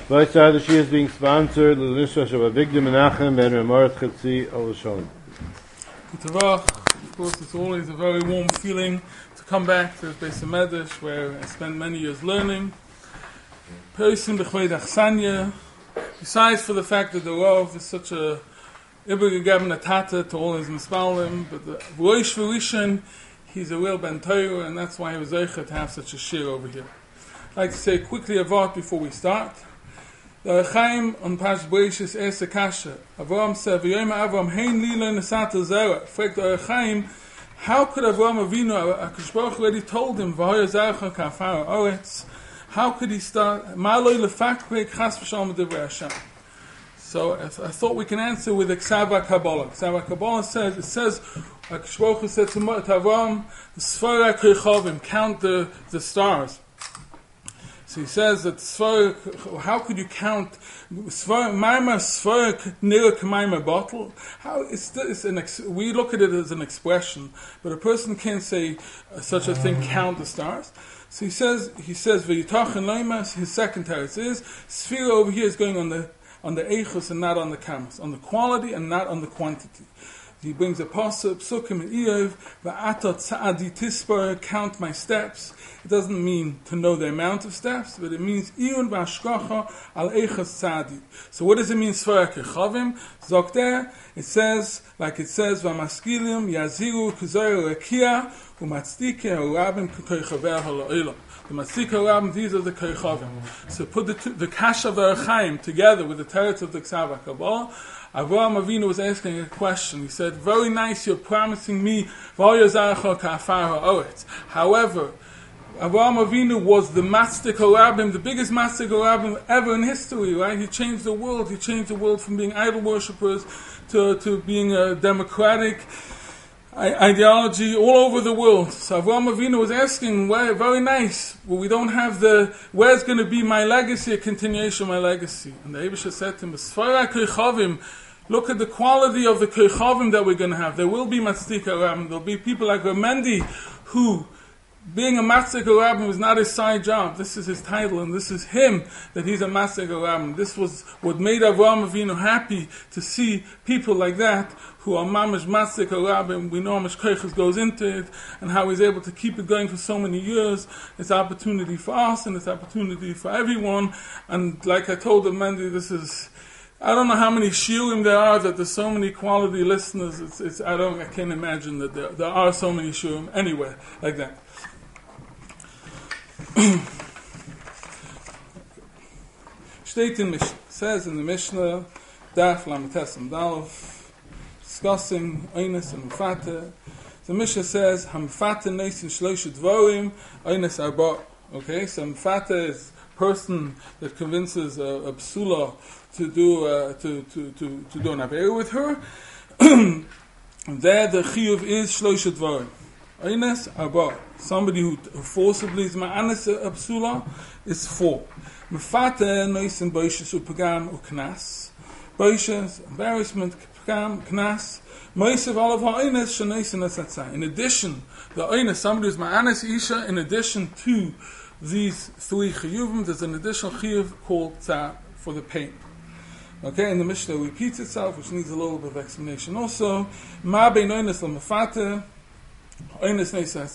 The Shia is being sponsored by Nishra Shabbat Menachem Ben Ramorat Chetzi Olashon. Of course, it's always a very warm feeling to come back to Beis Medrash, where I spent many years learning. Besides for the fact that the Rav is such a Ibn Tata to all his Mispalim, but the Rosh V'Rishon, he's a real Ben Torah, and that's why he was Zeicha to have such a shir over here. I'd like to say quickly a vart before we start. The Chaim on Pash Bereishis Erste Kasha. Avram said, "V'yom Avram hein lila nesata zera." Fragt the Chaim, how could Avram Avinu, HaKadosh Baruch Hu already told him, "V'hoya zercha ka'afar ha'oretz"? How could he start? Ma lo lefakvek chas v'shalom divrei Hashem. So I thought we can answer with the Ksava Kabbalah. Ksava Kabbalah says, HaKadosh Baruch Hu said to Avram, "Sfara kechavim," count the stars. So he says that how could you count Maimar Sfar Nira K'Maimar bottle? We look at it as an expression, but a person can't say such a thing, count the stars. So he says V'yitach and Leimas, his second teretz is Sfira over here is going on the Eichus and not on the Kamas, on the quality and not on the quantity. He brings a pasuk, Psukim and Eov, Va'atot Sa'adi Tispar, count my steps. It doesn't mean to know the amount of steps, but it means Iyun V'ashkacha al Eichas Sa'adi. So what does it mean, Sfara Kechavim? Zok it says, V'amaskilim Yaziru Kuzoyer Rekia, U'matzdike Ha'urabim K'koichaver Ha'la'olam. The Matzika Ha'urabim, these are the Koichavim. So put the Kasha V'Achaim together with the teretz of the Ksava Kabbalah. Avraham Avinu was asking a question. He said, "Very nice, you're promising me however, Avraham Avinu was the Matzdik HaRabim, the biggest Matzdik HaRabim ever in history, right? He changed the world. He changed the world from being idol worshippers to being a democratic ideology all over the world. So Avraham Avinu was asking, very nice, well, we don't have where's going to be my legacy, a continuation of my legacy? And the Eibusha said to him, "Sfara Kechavim," look at the quality of the Kechavim that we're going to have. There will be Matzdik HaRabim. There'll be people like Ramendi, who, being a Matzdik HaRabim was not his side job. This is his title, and this is him, that he's a Matzdik HaRabim. This was what made Avraham Avinu happy, to see people like that, who are Mamash Matzdik HaRabim. We know how much Koiches goes into it, and how he's able to keep it going for so many years. It's an opportunity for us, and it's an opportunity for everyone. And like I told Ramendi, I don't know how many shiurim there are, that there's so many quality listeners. I can't imagine that there are so many shiurim anywhere like that. Steht in Mishnah, says in the Mishnah, Daf Lametes Dalef, discussing Einis and Mufata. The Mishnah says, Hamfata Neisin Shloisha Dvorim, Einis Arba. Okay, so Mufata is a person that convinces a psula to do an affair with her. And there the chiyuv is Shloisha Dvorim. Einis Arba. Somebody who forcibly is ma'anis a psula is 4. Mefata noisin boishes upagam uknas. Boishes, embarrassment, pagam, knas. Moisev olav ha'einis shanoisin asatzai. In addition, the einis, somebody who's ma'anis isha, in addition to these 3 chiyuvim, there's an additional chiyuv called tzah for the pain. Okay, and the Mishnah repeats itself, which needs a little bit of explanation also. Ma bein einis l'mefata. Okay,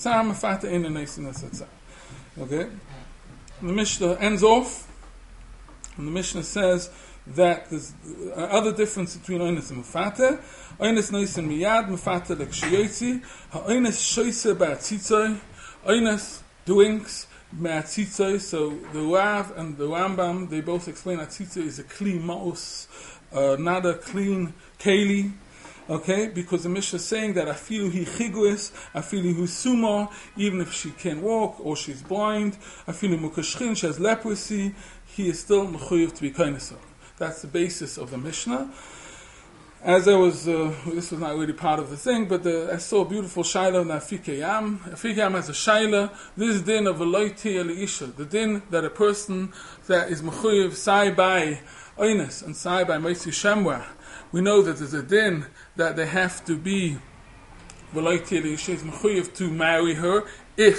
the Mishnah ends off, and the Mishnah says that there's other difference between Einis and Mufata. Einis Neisin Miyad, Mufata Lekshiyotzi, Ha'einis Shoyse Ba'atzitzoi, Einis doings Ba'atzitzoi. So the Rav and the Rambam, they both explain Atzitzoi is a clean ma'us, not a clean keli. Okay, because the Mishnah is saying that afilu hi chiguis, afilu hu suma, even if she can't walk or she's blind, afilu mukashchin, she has leprosy, he is still mechuyev to be kainesah. That's the basis of the Mishnah. As I was, this was not really part of the thing, but I saw a beautiful shaila in Afikeyam. Afikeyam has a shaila. This din of veloyti eliisha, the din that a person that is mechuyev sai by oines and sai by meisi shemra. We know that there's a din that they have to be she's mechuyev to marry her if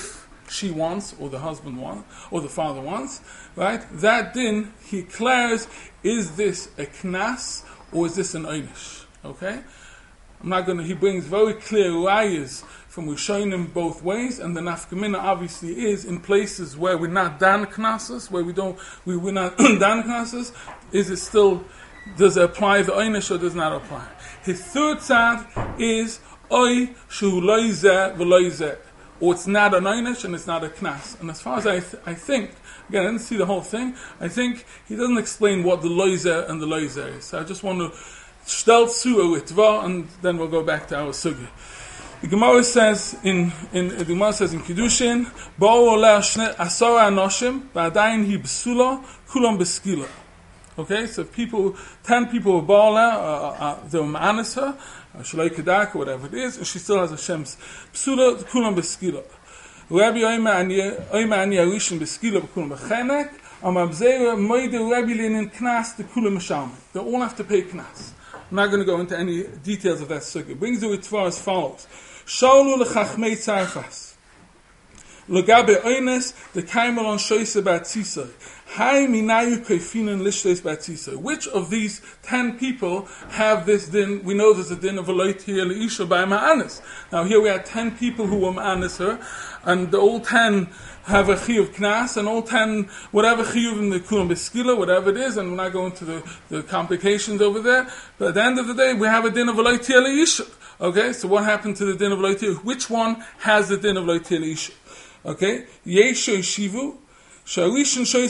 she wants, or the husband wants, or the father wants, right? That din, he declares, is this a knas, or is this an einish? Okay? He brings very clear rayas from Rishonim both ways, and the nafkamina obviously is in places where we're not dan knasos, where we're not dan knasos, is it still, does it apply the einish or does not apply? His third side is Oy shu loizeh v'loizeh, or it's not an einish and it's not a knas. And as far as I think, again, I didn't see the whole thing, I think he doesn't explain what the loizeh and the loizeh is. So I just want to shtel su itva, and then we'll go back to our sugya. The Gemara says in Kiddushin, Bo'o oleh asara anoshim, v'adayin hi b'sula, kulam b'skila. Okay, so 10 people were Ba'ala, they were Ma'anis her, Shalai Kedak, or whatever it is, and she still has a Shem's Psula, Kulam Beskila. Rabbi Oima Ani Arishin Beskila, Kulam Bechenek, Amabzera, Moide Rabbi Lenin Knas, the Kulam Meshalme. They all have to pay Knas. I'm not going to go into any details of that sukkah. It brings the Ritva as follows. Shaulu Lechachmei Tzarfas. Logabe Oines, the Kaimelon Shoyse Batzisai. Hai minayu kaifinan lishleis batzisa. Which of these 10 people have this din? We know there's a din of aloyti leisha by ma'anis. Now here we have 10 people who were ma'anis her, and the all 10 have a chiyuv knas, and all 10 whatever chiyuv in the kulam beskila, whatever it is, and we're not going to the complications over there. But at the end of the day, we have a din of aloyti leisha. Okay, so what happened to the din of aloyti? Which one has the din of aloyti leisha? Okay, yesho shivu. So there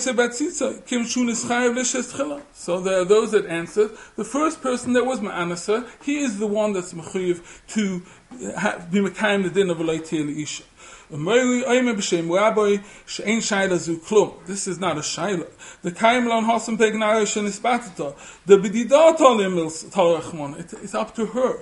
are those that answered. The first person that was Ma'anasa, he is the one that's mechuyev to be mekayim the din of aloyti leisha. This is not a shaila. The kaim lan hasam pegnara shenisbatata. The b'didat alim talachmon. It's up to her.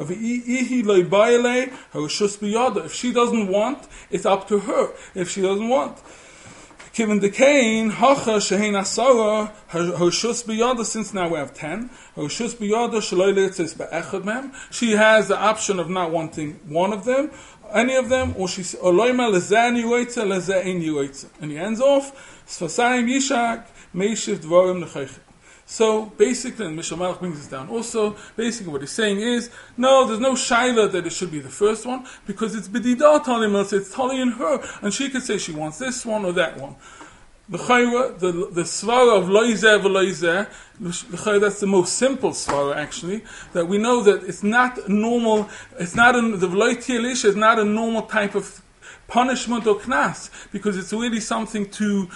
If she doesn't want, it's up to her. If she doesn't want. Given the Cain, Hacha Shehin Asara, Hoshus Biyada, since now we have 10, Hoshus Biyada, Shaloyletzis Be'echad Mem, she has the option of not wanting one of them, any of them, or she's Oloyma Lezeh Yuetze, Lezeh Ein Yuetze. And he ends off, Sfasayim Yishak, Meishiv Dvorim Nechaychet. So basically, and Mishnah Malach brings this down also, basically what he's saying is, no, there's no shaila that it should be the first one, because it's b'didat talim, it's tali in her, and she could say she wants this one or that one. The svara of loizeh v'loizeh, that's the most simple svara actually, that we know that it's not normal, the v'loyti elisha is not a normal type of punishment or knas, because it's really something to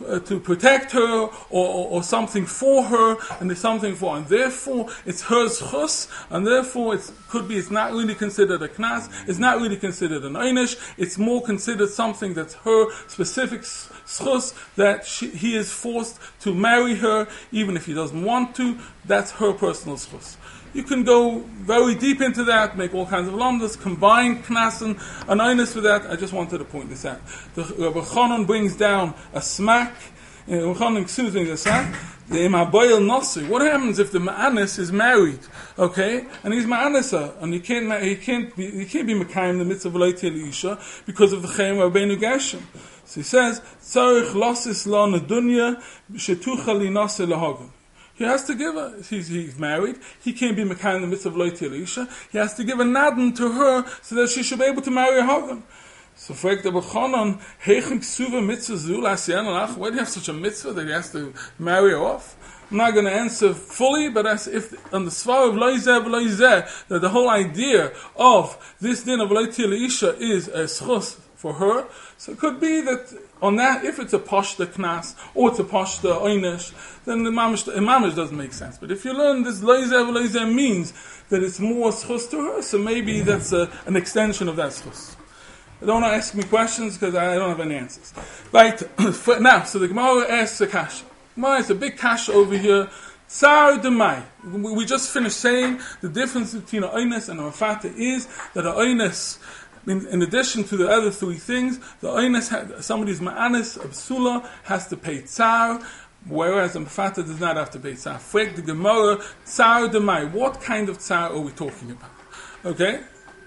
protect her or something for her, and there's something for her. And therefore it's her zchus, and therefore it's not really considered a knas, it's not really considered an einish, it's more considered something that's her specific zchus, that he is forced to marry her even if he doesn't want to. That's her personal zchus. You can go very deep into that, make all kinds of lamdas, combine knas and einish with that. I just wanted to point this out. The Rabbi Chanan brings down a smack. Rabbi Chanan brings a smack. The imaboyel nasi. What happens if the ma'anis is married? Okay, and he's ma'anisa, and he can't be mekayim the mitzvah v'loyti leisha because of the chayim Rabbeinu Gershom. So he says, tzarich losis la nedunya shetucha li nasi lehagen. He has to give her, he's married, he can't be mekayim the mitzvah v'loyti leisha, he has to give a nadin to her so that she should be able to marry a hagen. So fragt Rabbi Chanan, heichen ksuva mitzvah zu l'asiyan alach, why do you have such a mitzvah that he has to marry her off? I'm not going to answer fully, but as if on the svar of loizeh v'loizeh, that the whole idea of this din of v'loyti leisha is a schus for her, so it could be that on that, if it's a pashta knas or it's a pashta einish, then the mamish doesn't make sense. But if you learn this loizeh v'loizeh means that it's more schus to her, so maybe that's an extension of that schus. Don't ask me questions because I don't have any answers. Right, now, so the Gemara asks a kasha. Gemara is a big kasha over here. Tsar demai. We just finished saying the difference between a oines and a mafata is that a oines, in addition to the other three things, the oines, somebody's ma'anis, absula, has to pay tsar, whereas a mafata does not have to pay tsar. Frek the Gemara, tsar demai. What kind of tsar are we talking about? Okay?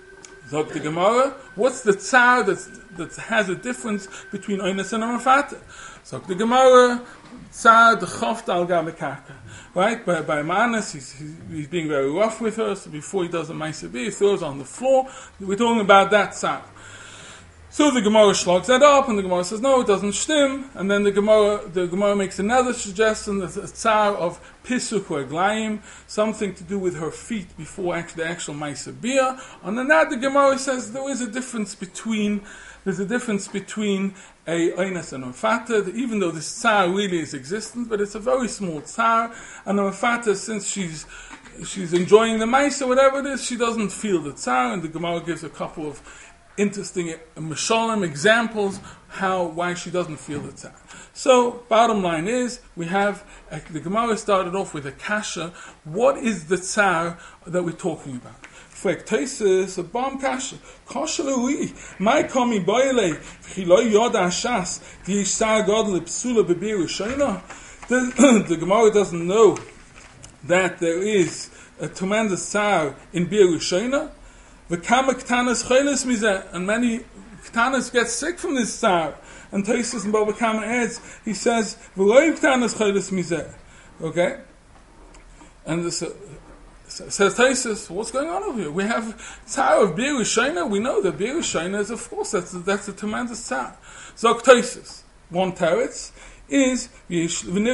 Zog the Gemara, what's the tsar that has a difference between oines and a mafata? Zog the Gemara, tsar the choft al gavekaka. Right? By Manas, he's being very rough with her, so before he does a Maisa B, he throws her on the floor. We're talking about that tsar. So the Gemara shlogs that up, and the Gemara says, no, it doesn't shtim. And then the Gemara makes another suggestion, the tsar of pisuk or eglayim, something to do with her feet before the actual Maisa Bia. And then that the Gemara says there's a difference between a oines and a mafata, even though this tsar really is existent, but it's a very small tsar, and a mafata, since she's enjoying the Maisa, whatever it is, she doesn't feel the tsar, and the Gemara gives a couple of interesting Meshalim examples why she doesn't feel the tsar. So, bottom line is, we have, the Gemara started off with a kasha. What is the tsar that we're talking about? Frek Teisus, a bomb kasha. Kasha lui, my komi boile, v'chiloi yoda ashas, v'yish tsar godle psula bebiru shayna. The Gemara doesn't know that there is a tremendous tsar in biru shayna. V'kama k'tanas chayles mizeh, and many k'tanas get sick from this tsar. And Taisus and Baba Kama adds, he says, v'loy k'tanas chayles mizeh. Okay? And this says Taisus, what's going on over here? We have tsar of biru shayna. We know that biru shayna is, of course, that's a tremendous tsar. Zok Taisus, one teretz is the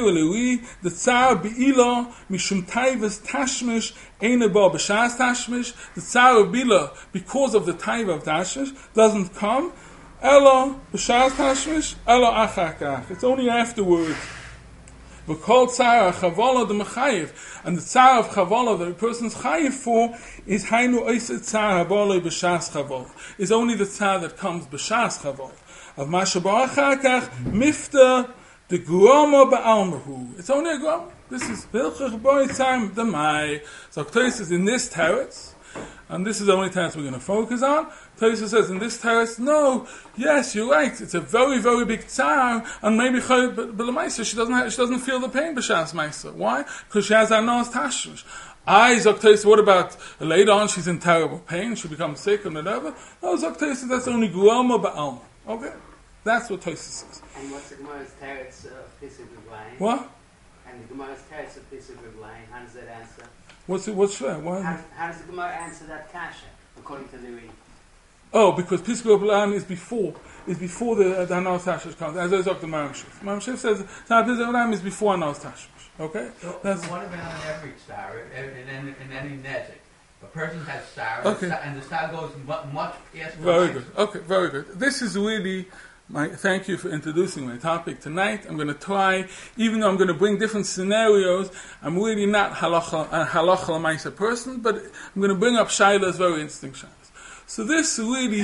tsar beila mishum taivas tashmish eine ba b'shas tashmish. The tsar of bila, because of the taiva of tashmish, doesn't come elo b'shas tashmish elo achakach. It's only afterwards. We call tsar chavala the mechayev, and the tsar of chavala that a person's chayev for is hainu oised tsar habala b'shas chavala. Is only the tsar that comes b'shas chavala. Of masha ba'achakach mifta the Guama Ba'almahu. It's only a Guama. This is Vilchach Boy Time the Mai. So Tosis is in this teretz, and this is the only teretz we're going to focus on. Tosis says in this teretz, no, yes, you're right. It's a very, very big tsar, and maybe B'lamaisa she doesn't feel the pain b'shas Maisa. Why? Because she has Anos Tashmish. Zoktosis, what about later on? She's in terrible pain. She becomes sick and whatever. No, Zoktosis, that's only Guama Ba'alma. Okay, that's what Tosis says. And what's the Gemara's teretz of Pesach Reblaim? What? And the Gemara's teretz of Pesach Reblaim, how does that answer? What's fair? How does the Gemara answer that kasha, according to the read? Oh, because Pesach Reblaim is before the Anos Tashmish comes. As I talked to Maram Shif. Maram Shif says Pesach Reblaim is before Anos Tashmish. Okay? So what about on every star, in any nezik? A person has star, okay, and the star goes much past. Very good. Okay, very good. This is really thank you for introducing my topic tonight. I'm going to try, even though I'm going to bring different scenarios, I'm really not halacha l'maisa person, but I'm going to bring up shaylas, very interesting shaylas. So this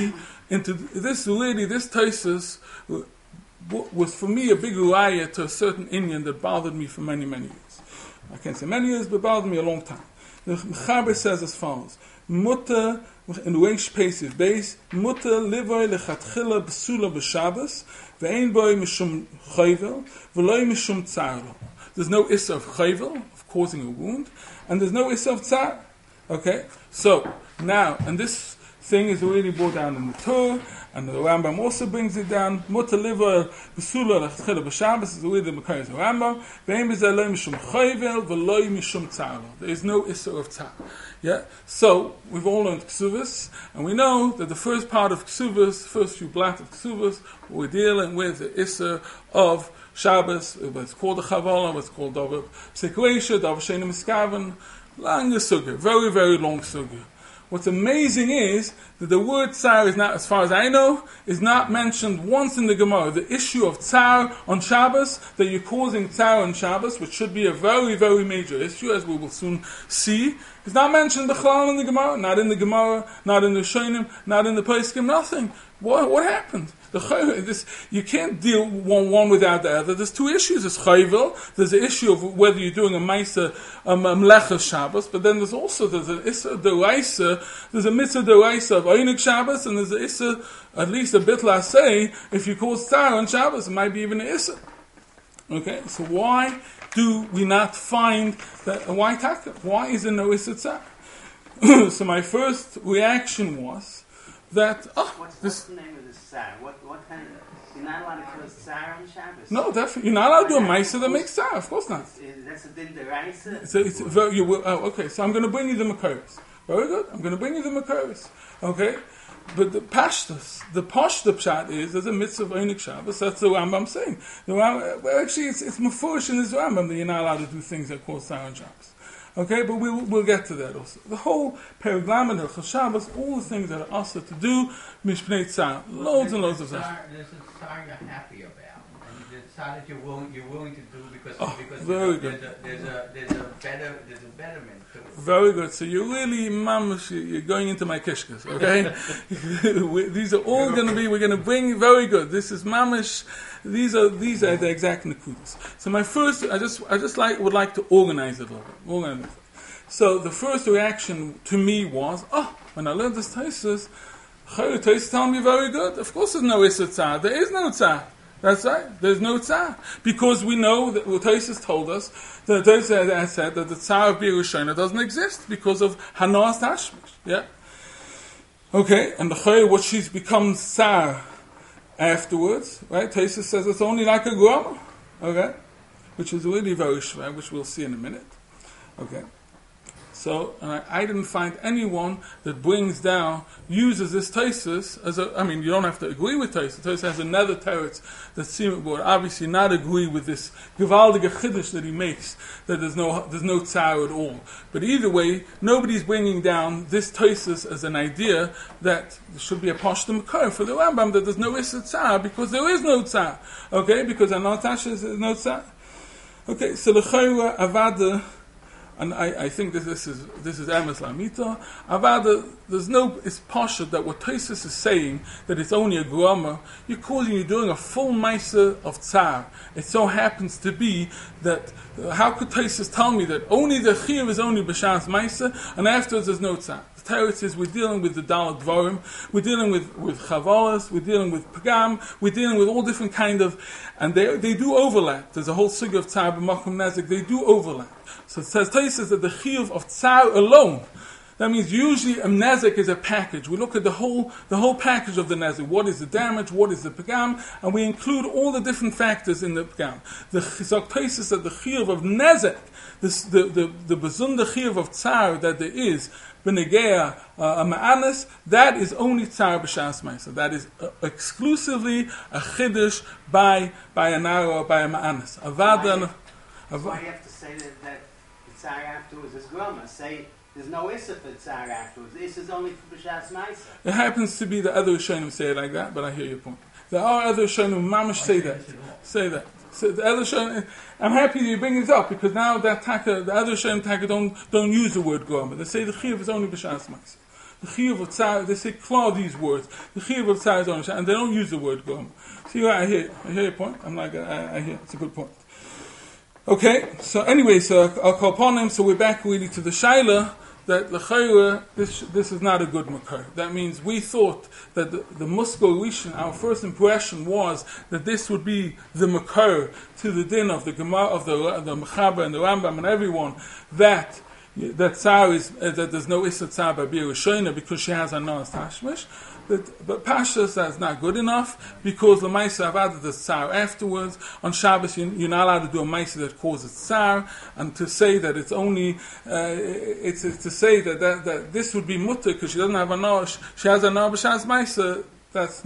Taisus was for me a big raya to a certain Indian that bothered me for many, many years. I can't say many years, but bothered me a long time. The Mechaber says as follows: Mutter in Reish Pesach base, Mutter livoy lechatchila b'sula b'Shabbos, ve'ein boy mishum chayvel, ve'loy mishum tzar. There's no issa of chayvel, of causing a wound, and there's no issa of tzar. Okay, so now, and this thing is already brought down in the Torah, and the Rambam also brings it down. Mutter livoy b'sula lechatchila b'Shabbos is already the Mekayis of Rambam. Ve'ein b'zeh mishum chayvel, ve'loy mishum tzar. There is no issa of tzar. Yeah, so we've all learned Ksuvas, and we know that the first part of Ksuvas, first few blocks of Ksuvas, we're dealing with the Issa of Shabbos, what's called the Chavala, what's called Davar Psekreisha, Davar Shena Miskavan, long sugya, very, very long sugya. What's amazing is that the word tsar is not, as far as I know, is not mentioned once in the Gemara. The issue of tsar on Shabbos, that you're causing tsar on Shabbos, which should be a very, very major issue, as we will soon see, is not mentioned b'chalal in the Gemara, not in the Gemara, not in the Shonim, not in the Pesachim, nothing. What happened? You can't deal one without the other. There's two issues. There's chayvel. There's the issue of whether you're doing a ma'isa, mlecha Shabbos, but then there's an issa deraisa. There's a mitzvah deraisa of Einik Shabbos, and there's an issa, at least a bit lasei, if you cause tsar on Shabbos, it might be even an issa. Okay, so why do we not find that? Why is there no issa tsar? So my first reaction was, that, What's this, the name of this tsar? What kind of... You're not allowed to call tsar on Shabbos? no, definitely, you're not allowed to do a Maisa that makes tsar, of course not. That's a din deraisa? So it's very, you will, okay, so I'm going to bring you the Makoros. Very good, I'm going to bring you the Makoros. Okay? But the Pashtus, the Pashta Pshat is, there's a mitzvah of Einik Shabbos, that's the Rambam saying. The Rambam, well, actually, it's mafurish in this Rambam that you're not allowed to do things that cause tsar on Shabbos. Okay, but we'll get to that also. The whole Periglam and Hilchos Shabbos, all the things that are also to do, Mishpnei Tzar, loads and loads of stuff. There's a tsar you're happy about, and the tsar that you're willing to do because very good. There's a betterment to it. Very good. So you're really, mamash, you're going into my kishkas, okay? These are all going to be, we're going to bring, very good. This is mamash, these are the exact nakudas. So my first, I just would like to organize it a little bit. So the first reaction to me was, when I learned this Taisus, Taisus telling me very good. Of course there's no Issa Tzar. There is no Tzar. That's right. There's no Tzar. Because we know that Taisus told us, that Taisus has said that the Tzar of Bir Rishona doesn't exist because of Hanas Tashmish. Yeah? Okay, and the Chayr, what she's become Tzar afterwards, right? Taisus says it's only like a grama. Okay? Which is really very shver, which we'll see in a minute. Okay? So, and I didn't find anyone that uses this Taisus as a, you don't have to agree with Taisus. Taisus has another teretz that would obviously not agree with this Gevaldige Chiddush that he makes, that there's no Tzar at all. But either way, nobody's bringing down this Taisus as an idea that there should be a Pashta Makar for the Rambam, that there's no Issa Tzar, because there is no Tzar. Okay, because Anatasha is no Tzar. Okay, so the Chayra Avada, and I think this is Emes Lamita. Avada, it's poshut that what Taisus is saying, that it's only a grama, you're doing a full Maisa of Tsar. It so happens to be that, how could Taisus tell me that only the Chiyuv is only B'Shas Maisa, and afterwards there's no Tsar? The Teretz is we're dealing with the Dalet Dvarim, we're dealing with Chavalas, we're dealing with Pagam, we're dealing with all different kind of, and they do overlap. There's a whole suga of Tsar b'Makom Nezik, they do overlap. So it says Taisus that the Chiyuv of Tsar alone, that means usually a Nezik is a package. We look at the whole package of the Nezik. What is the damage? What is the Pagam? And we include all the different factors in the Pagam. The Taisus that the Chiyuv of Nezik, the Bezunda Chiyuv of Tsar that there is, Benegea a Ma'anas, that is only Tsar B'Shas Maisa. That is exclusively a Chiddush by a Nara or by a Ma'anas. That's why you have to say that the Tsar afterwards is Groma. Say there's no Issa for Tsar afterwards. The Issa is only for B'Shas Maisa. It happens to be the other Rishonim say it like that, but I hear your point. There are other Rishonim, Mamash say that. So the other Rishonim, I'm happy that you bring it up, because now the other Rishonim don't use the word Groma. They say the Chiyuv is only B'Shas Maisa. The Chiyuv of Tsar, they say claw these words. The Chiyuv of Tsar is only, and they don't use the word Groma. See, I hear your point. I hear, it's a good point. Okay, so anyway, I'll call upon him. So we're back really to the Shaila, that l'chayra, this is not a good makar. That means we thought that the Muskal Rishon, our first impression was that this would be the makar to the din of the Gemara, of the Mechaber and the Rambam and everyone, that Tsar is, that there's no Issa Tsar by Bir Rishona because she has a Nas Tashmish. But Pashas, that's not good enough, because the Maisa Avada does Tsar afterwards. On Shabbos, you're not allowed to do a Maisa that causes Tsar, and to say that it's only, it's to say that this would be Mutter, because she doesn't have a Nosh, she has a Nosh Maisa, that's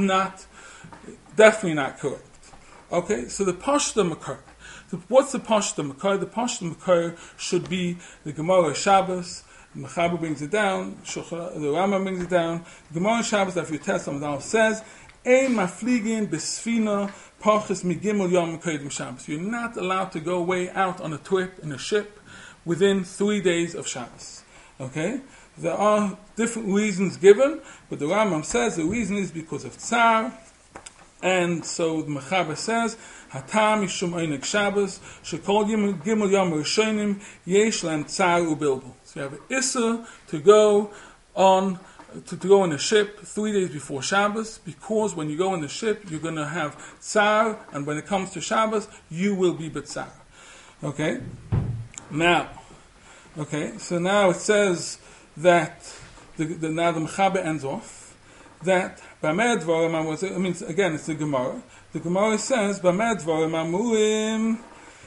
definitely not correct. Okay, so the Pashta Makar. What's the Pashta Makar? The Pashta Makar should be the Gemara Shabbos. The Mechaber brings it down, the Rambam brings it down. The Gemara Shabbos, that if you test something, says, Ein mafligin besfina pachas migimel yom kodim Shabbos. You're not allowed to go away out on a trip in a ship within 3 days of Shabbos. Okay? There are different reasons given, but the Rambam says the reason is because of Tsar. And so the Mechaber says, Hatam yishum einik Shabbos, shekol gimel yom rishonim, yesh lem Tsar ubilbul. So you have an Issa to go in a ship 3 days before Shabbos, because when you go in the ship, you're going to have Tsar, and when it comes to Shabbos, you will be B'Tsar. Okay? So now it says that now the Mechaber ends off, that B'mei Dvarim, I mean, again, it's the Gemara. The Gemara says, B'mei Dvarim amurim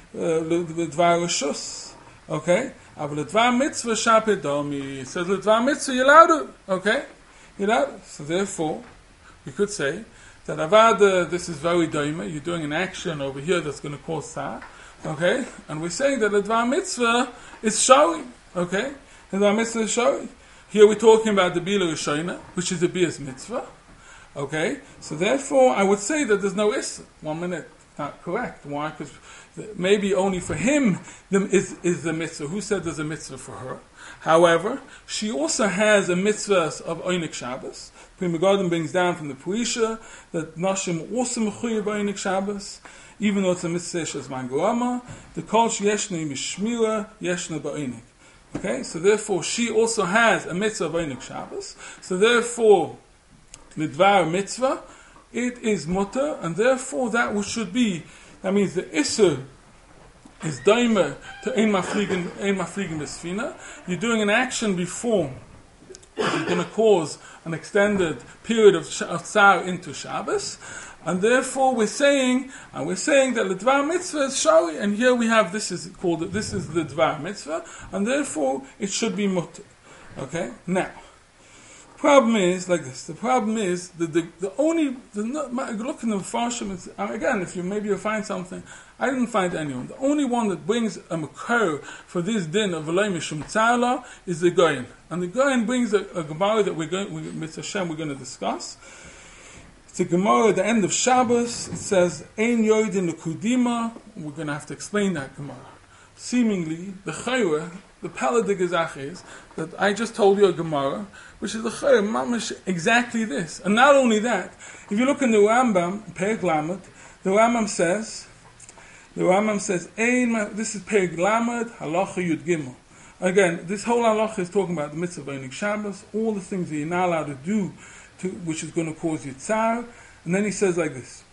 l'dvar reshus. Okay? But l'dvar mitzvah shapedomi. So l'dvar mitzvah, you're allowed to. Okay? You're allowed to. So therefore, we could say that avada, this is very daima. You're doing an action over here that's going to cause tzar. Okay? And we're saying that l'dvar mitzvah is showing. Okay? L'dvar mitzvah is showing. Here we're talking about the Bila Rishona, which is the Bias Mitzvah. Okay? So therefore, I would say that there's no Issa. 1 minute. Not correct. Why? Because maybe only for him is the Mitzvah. Who said there's a Mitzvah for her? However, she also has a Mitzvah of Oynik Shabbos. Pri Megadim brings down from the Puisha that Nashim also Mechuyev Oynik Shabbos, even though it's a Mitzvah as Mangorama, the Kol Sheyeshna Mishmira Yeshna Ba'onik. Okay, so therefore she also has a mitzvah of Oynik Shabbos. So therefore, l'dvar mitzvah, it is mutter, and therefore that should be, that means the Isser is daimer to ein mafligen besfina. You're doing an action before you're going to cause an extended period of tsar into Shabbos. And therefore we're saying that the Dvar Mitzvah is Shawi, and here we have, this is the Dvar Mitzvah, and therefore it should be Mutter. Okay? Now, the problem is like this. The problem is that look in the Farshim, again, if you'll find something, I didn't find anyone. The only one that brings a Makar for this din of Eloi Mishum Tzarla is the Goyen. And the Goyen brings a Gemara that we're going to discuss. It's a Gemara at the end of Shabbos. It says, Ein Yoidin Lekudima. We're going to have to explain that Gemara. Seemingly, the Chayra, the Paladig Gezach is that I just told you a Gemara, which is the Chayra, mamash, exactly this. And not only that, if you look in the Rambam, Perek Lamed, the Rambam says, this is Perek Lamed, Halacha Yud Gimel. Again, this whole halacha is talking about the mitzvah of Oynik Shabbos, all the things that you're not allowed to do, which is going to cause you tsar. And then he says like this: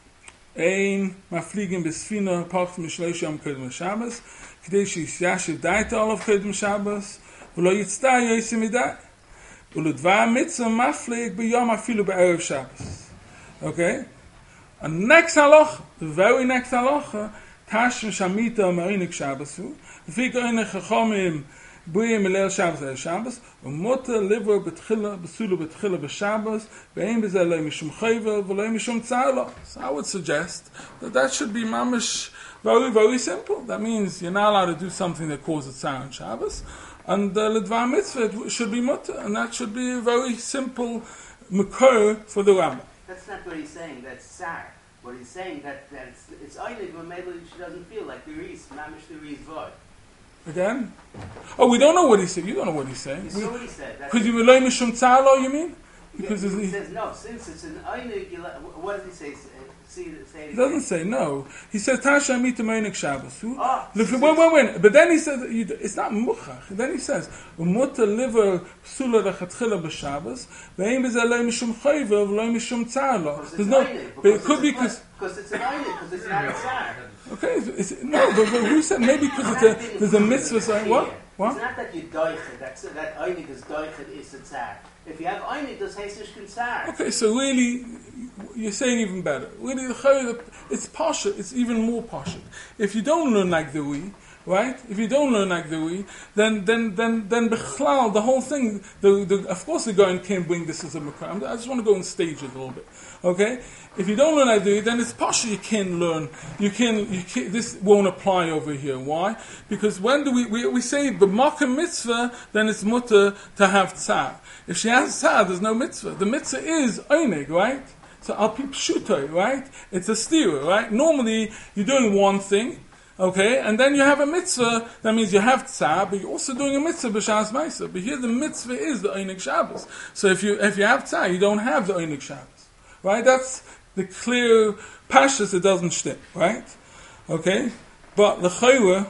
Ein mafligin besfina pach mishleish yom kedem Shabbos, k'dei sheyashiv daita olav kedem Shabbos, v'lo yitztar yosim midai, v'ludvar mitzvah maflig b'yom afilu b'erev Shabbos. Okay? And next halacha, the very next halacha, tashim shamita ma'onik Shabbosu, v'fik oinek chachomim B'yim Elel Shabbos El Shabbos, U'mota liver betchila besulu betchila b'Shabbos, V'ein b'zeh lo mishum chayva v'lo mishum tzarla. So I would suggest that should be mamish very, very simple. That means you're not allowed to do something that causes tzar on Shabbos, and the l'dvar mitzvah should be mutter, and that should be a very simple makor for the Rambam. That's not what he's saying. That's tzar. What he's saying that it's only when maybe she doesn't feel like the reis, mamish the reis vod. Again? Oh, we don't know what he said. You don't know what he's saying. You saw what he said. Because you relay mishum tzarlo, you mean? Because he says no. Since it's an einig, what does he say? He doesn't say no. He says Tasha Amita Meinik Shabbos. Wait. But then he says it's not muchach. Then he says Umuta liver psula rechatchila b'Shabbos ve'im b'zeh mishum chayva v'lo mishum tzarlo. There's no. But it could be because it's an einig, because it's not a tzar. Okay, but who said maybe because there's a mitzvah saying what? It's not that you doichet. That einig is doichet is a tzar. If you have einig, das heißt nicht kein tzar. Okay, so really, you're saying even better. Really, it's partial. It's even more partial. If you don't learn like the we, right? If you don't learn like the we, then bichlal, the whole thing. Of course, the guy can't bring this as a makar. I just want to go and stage it a little bit. Okay. If you don't learn like the we, then it's partial. You can learn. You can. This won't apply over here. Why? Because when do we say b'makar mitzvah, then it's mutter to have tzar. If she has tzar, there's no mitzvah. The mitzvah is einig, right? So al pi pshuto, right? It's a stira, right? Normally you're doing one thing, okay, and then you have a mitzvah. That means you have tzar, but you're also doing a mitzvah b'shas ma'aser. But here the mitzvah is the einig Shabbos. So if you have tzar, you don't have the einig Shabbos, right? That's the clear pashas. It doesn't shtick, right? Okay, but l'chayra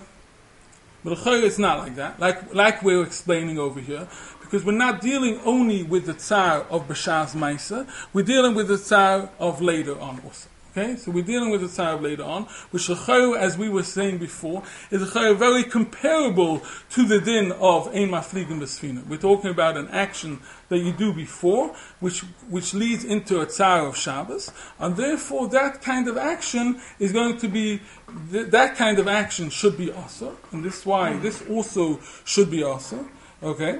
it's not like that. Like we're explaining over here. Because we're not dealing only with the tzar of B'shas Maisa, we're dealing with the tzar of later on also. Okay, so we're dealing with the tzara later on, which as we were saying before, is very comparable to the din of ein mafligim b'sfina. We're talking about an action that you do before, which leads into a tzara of Shabbos, and therefore that kind of action is going to be, that kind of action should be also, and this is why this also should be also. Okay,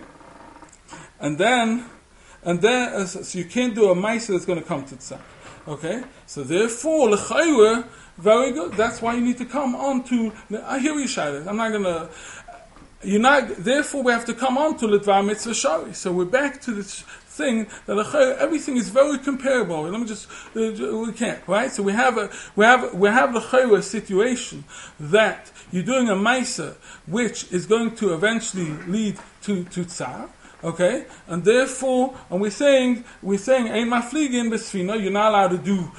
and then so you can't do a ma'aser that's going to come to tzara. Okay, so therefore, l'chayre, very good. That's why you need to come on to. I hear you shout it. I'm not gonna. You're not. Therefore, we have to come on to l'dvar mitzvah shari. So we're back to this thing that l'chayre, everything is very comparable. Let me just. We can't, right? So we have l'chayre situation that you're doing a ma'aser which is going to eventually lead to tzar. Okay, and therefore, and we're saying, ein mafligin b'sfina, you're not allowed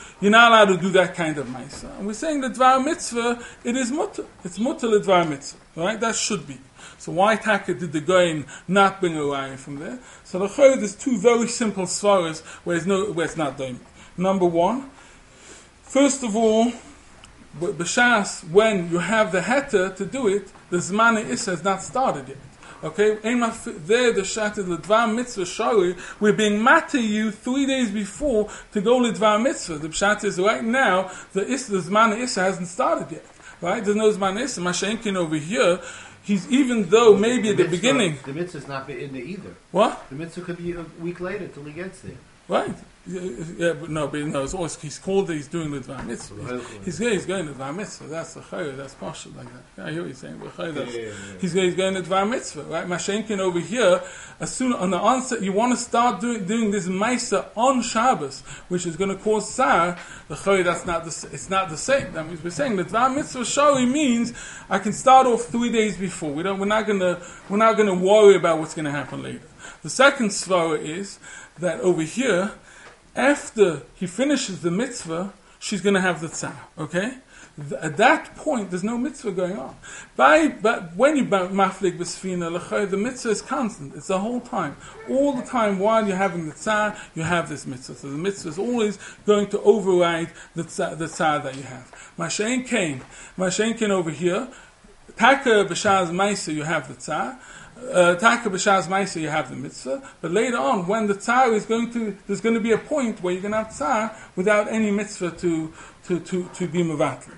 to do that kind of ma'aser. And we're saying that dvar mitzvah, it is mutter. It's mutter l'dvar mitzvah, right? That should be. So why taka did the goyim not bring a raya from there? So the chayr, there's two very simple svaras where it's not daim. Number one, first of all, b'shas, when you have the heter to do it, the zman issa has not started yet. Okay, there the shat is l'dvar mitzvah shari. We're being matter you 3 days before to go l'dvar mitzvah. The shat is right now the zman issa hasn't started yet. Right, there's no zman issa. Mashenkin over here, he's even though maybe at the beginning the mitzvah's not in there either. What? The mitzvah could be a week later till he gets there. Right. Yeah, but no, it's always, he's called that he's doing the Dvar Mitzvah. He's going to Dvar Mitzvah. That's the Chayr, that's partial like that. I hear what you're saying. But Chayr, he's going to Dvar Mitzvah, right? Mashenkin over here, as soon on the onset, you want to start doing this Maisa on Shabbos, which is going to cause Tsar. The Chayr, it's not the same. That means we're saying the Dvar Mitzvah Shari means I can start off 3 days before. We're not going to worry about what's going to happen later. The second svara is that over here, after he finishes the mitzvah, she's going to have the tzar. Okay? At that point, there's no mitzvah going on. But when you maflig b'sfina, the mitzvah is constant. It's the whole time. All the time while you're having the tzar, you have this mitzvah. So the mitzvah is always going to override the tzar that you have. Mashen came over here. Taka b'shaz ma'isa, you have the tzar. Taka b'shaz ma'isa, you have the mitzvah. But later on, when the tzar is there's going to be a point where you're going to have tzar without any mitzvah to be mevatl.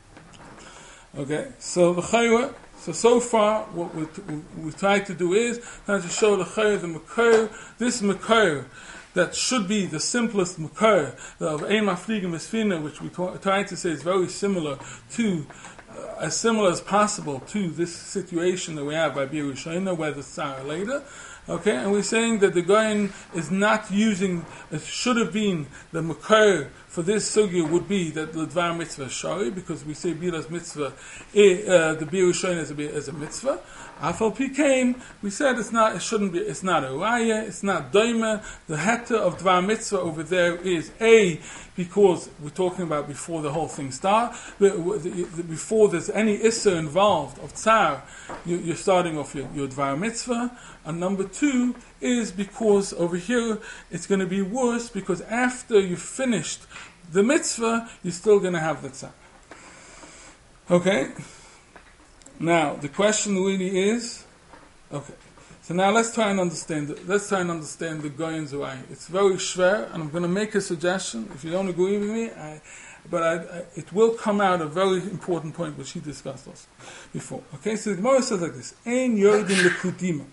Okay, so the chayra. So far, what we try to do is to show the chayra, the makar, this makar that should be the simplest makar of ein mafligim b'sfina, which we try to say is very similar to. As similar as possible to this situation that we have by Bir Rishayna, where the tzar later. Okay, and we're saying that the Goyen is not using, it should have been the makar for this sugya would be that the Dvar Mitzvah Shari, because we say Biras Mitzvah, the Bir Rishayna is a mitzvah. Afal Pikain, we said it's not a raya, it's not doima. The heta of Dvar Mitzvah over there is because we're talking about before the whole thing starts, before there's any issa involved of tzar, you're starting off your Dvar Mitzvah. And number two is because over here it's going to be worse because after you've finished the mitzvah, you're still going to have the tzar. Okay? Now, the question really is, okay, so now let's try and understand the Goyen's way. It's very schwer, and I'm going to make a suggestion. If you don't agree with me, it will come out a very important point which he discussed also before. Okay, so the Gemara says like this: Ein Yodin lekudima.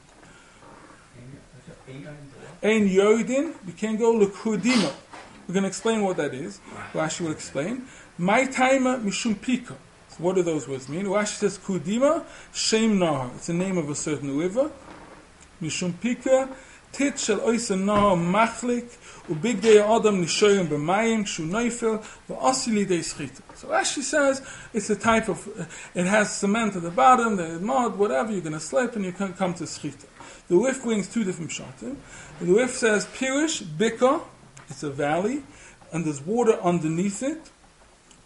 Ein Yodin, we can go lekudima. We're going to explain what that is. Rashi will explain. My taima mishum pika. What do those words mean? Rashi says Kudima Shem Nahar. It's the name of a certain river. Mishum Pika Tit Shel Oisa Nahar Machlik Ubigdei Adam Nishoyim B'Mayim Shu Neifel V'Asili Dei Schita. So Rashi says it's a type of, it has cement at the bottom, the mud, whatever, you're going to slip and you can come to Schita. The Rif brings two different shatim. The Rif says Pirish Bika, it's a valley, and there's water underneath it.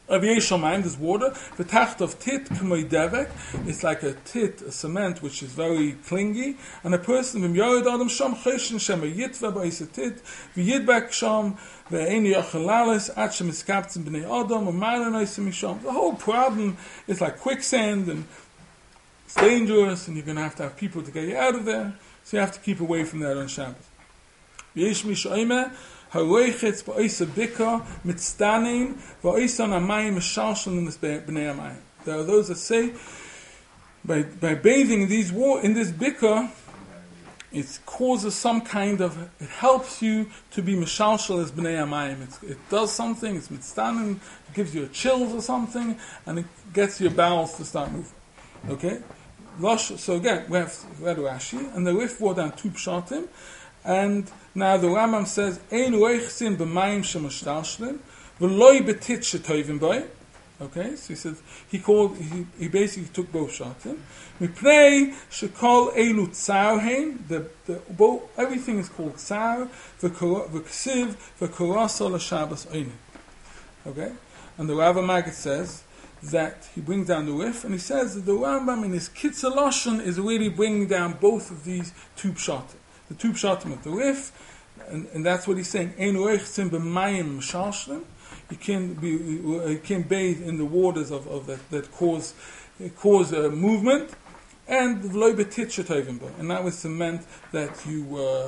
Of Yeshamayim, there's water. The tacht of tit k'moi devek, it's like a tit, a cement which is very clingy. And a person from Yored Adam Sham Cheshin Shem Yitva Ba'isa Tit V'Yidbek Sham Ve'ein Yochelalis At Shem Iskaptzim B'nei Adam U'Mayla Noisim Misham. The whole problem is like quicksand and it's dangerous and you're going to have people to get you out of there. So you have to keep away from that on Shabbos. V'yesh Mishoimeh Haroichetz Ba'isa Bika Mitzdanin Va'isa Namayim Meshalshon B'nei Amayim. There are those that say by bathing in this bika, it causes some kind of, it helps you to be mishalshal as b'nei amayim. It does something, it's mitzdanim, it gives you a chills or something, and it gets your bowels to start moving. Okay? So again, we have read Rashi, and the Rif brought down two pshatim, and now the Rambam says, Ein roichsin b'mayim shemashtalshlin, v'loi betit shetoivim b'ay. Okay, so he says he basically took both shots in. Mipnei shekol elu tsar hein. Everything is called tsar. V'ksiv v'korasa l'shabbos oinen. Okay, and the Rav Maggid says that he brings down the Rif, and he says that the Rambam in his Kitzur Lashon is really bringing down both of these two pshatim. The two pshatim of the Rif, and that's what he's saying. Ein roichsim b'mayim shalshlim. You can bathe in the waters of that cause movement, and and that was cement that you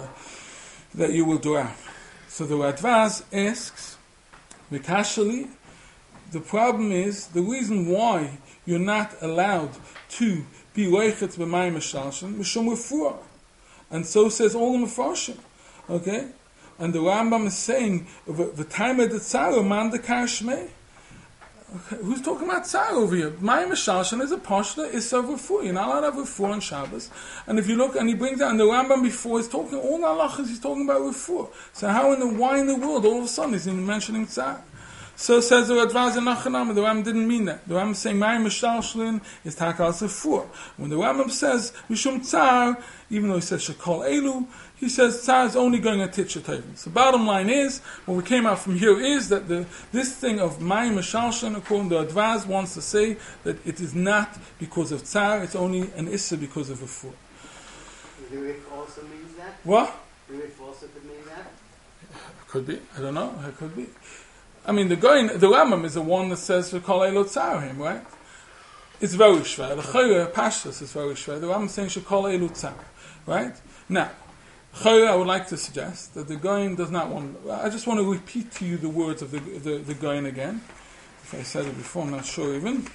will do out. So the Radvaz asks, Mikashali, the problem is the reason why you're not allowed to be roichetz b'mayim meshalshin mishum refuah, and so says all the Mefarshim. Okay. And the Rambam is saying, the time of the tsar, man the kashmei. Who's talking about tsar over here? Mayim Meshalshin is a pashta, is a refuah. You're not allowed to have refuah on Shabbos. And if you look, and he brings down the Rambam before, he's talking, all the halachas, he's talking about refuah. So why in the world, all of a sudden, he's mentioning tsar? So says the Radvaz and Nachanam, the Rambam didn't mean that. The Rambam is saying, Mayim Meshalshin is takal refuah. When the Rambam says, Mishum tsar, even though he says shekol elu, he says tsar is only going at Titcha Tevin. So bottom line is, what we came out from here is that this thing of Mayim Meshalshin, according to Advaz, wants to say that it is not because of tsar, it's only an issa because of a refuah. The Rif also means that? What? The Rif also could mean that? Could be. I don't know. It could be. I mean, the Rambam is the one that says shekol elu tzarim, right? It's very shver. The Chayre Pashtus is very shver. The Rambam is saying shekol elu tzar, right? Now, I would like to suggest that the Goyin does not want. I just want to repeat to you the words of the Goyin again. If I said it before, I'm not sure even.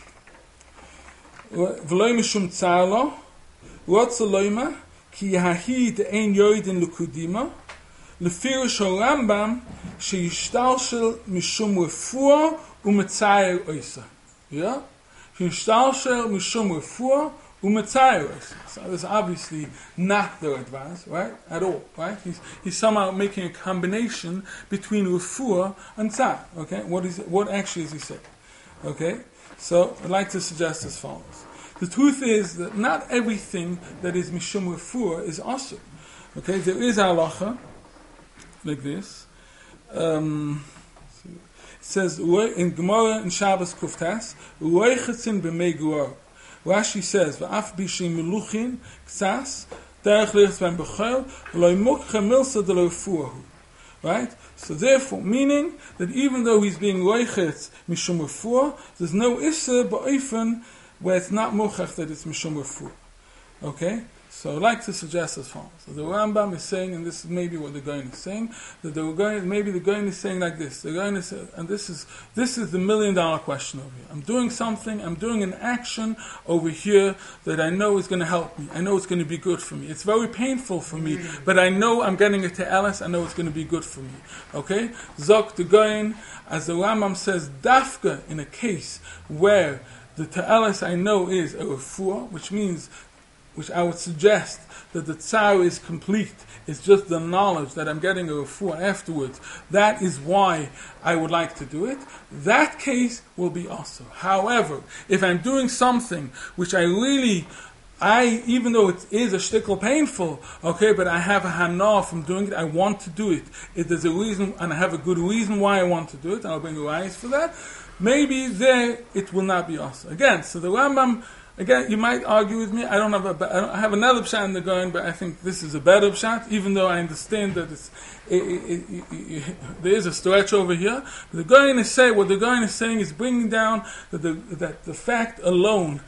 V'loy mishum tzar lo, rotza loyma, ki yahi de'ein yoidin l'kudima, l'firish ha'Rambam sheyishtalshel mishum refuah u'metzayer oisa. Yeah? Sheyishtalshel mishum refuah u'metzayer. So that's obviously not the advice, right? At all, right? He's somehow making a combination between refuah and tzar. Okay, what actually is he saying? Okay, so I'd like to suggest as follows: the truth is that not everything that is mishum refuah is asur. Okay, there is halacha like this. It says in Gemara in Shabbos Kuftas, "Roichetzin b'mei Rashi says, "V'af b'shim meluchin ksas derech lichs beim bechel v'loy mukcha milsa de refuahu." Right. So therefore, meaning that even though he's being roichetz mishum refuah, there's no issa ba'ofen where it's not muchach that it's mishum refuah. Okay. So I'd like to suggest as follows. So the Rambam is saying, and this is maybe what the Goyin is saying, that maybe the Goyin is saying like this. The Goyin is, and this is the $1 million question over here. I'm doing something, I'm doing an action over here that I know is going to help me. I know it's going to be good for me. It's very painful for me, but I know I'm getting it to Alice. I know it's going to be good for me. Okay? Zok the Goyin, as the Rambam says, dafka in a case where the Ta'alis I know is a refuah, which I would suggest that the tsar is complete. It's just the knowledge that I'm getting a refuah afterwards. That is why I would like to do it. That case will be also. However, if I'm doing something which I really even though it is a shtickle painful, okay, but I have a hana from doing it. I want to do it. There's a reason, and I have a good reason why I want to do it. And I'll bring a rise for that. Maybe there it will not be also. Again, so the Rambam. Again, you might argue with me. I have another pshat in the going, but I think this is a better pshat. Even though I understand that there is a stretch over here. The going is saying what the going is saying is bringing down that the fact alone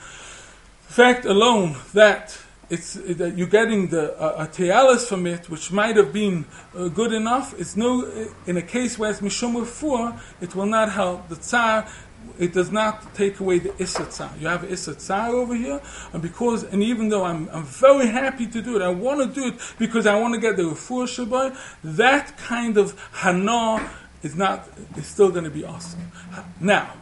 that that you're getting a te'alis from it, which might have been good enough. It's no in a case where it's mishum refuah, it will not help the tsar. It does not take away the Issa Tsar. You have Issa Tsar over here, and even though I'm very happy to do it, I want to do it because I want to get the Refuah Shabbai, that kind of Hana is still going to be awesome. Now,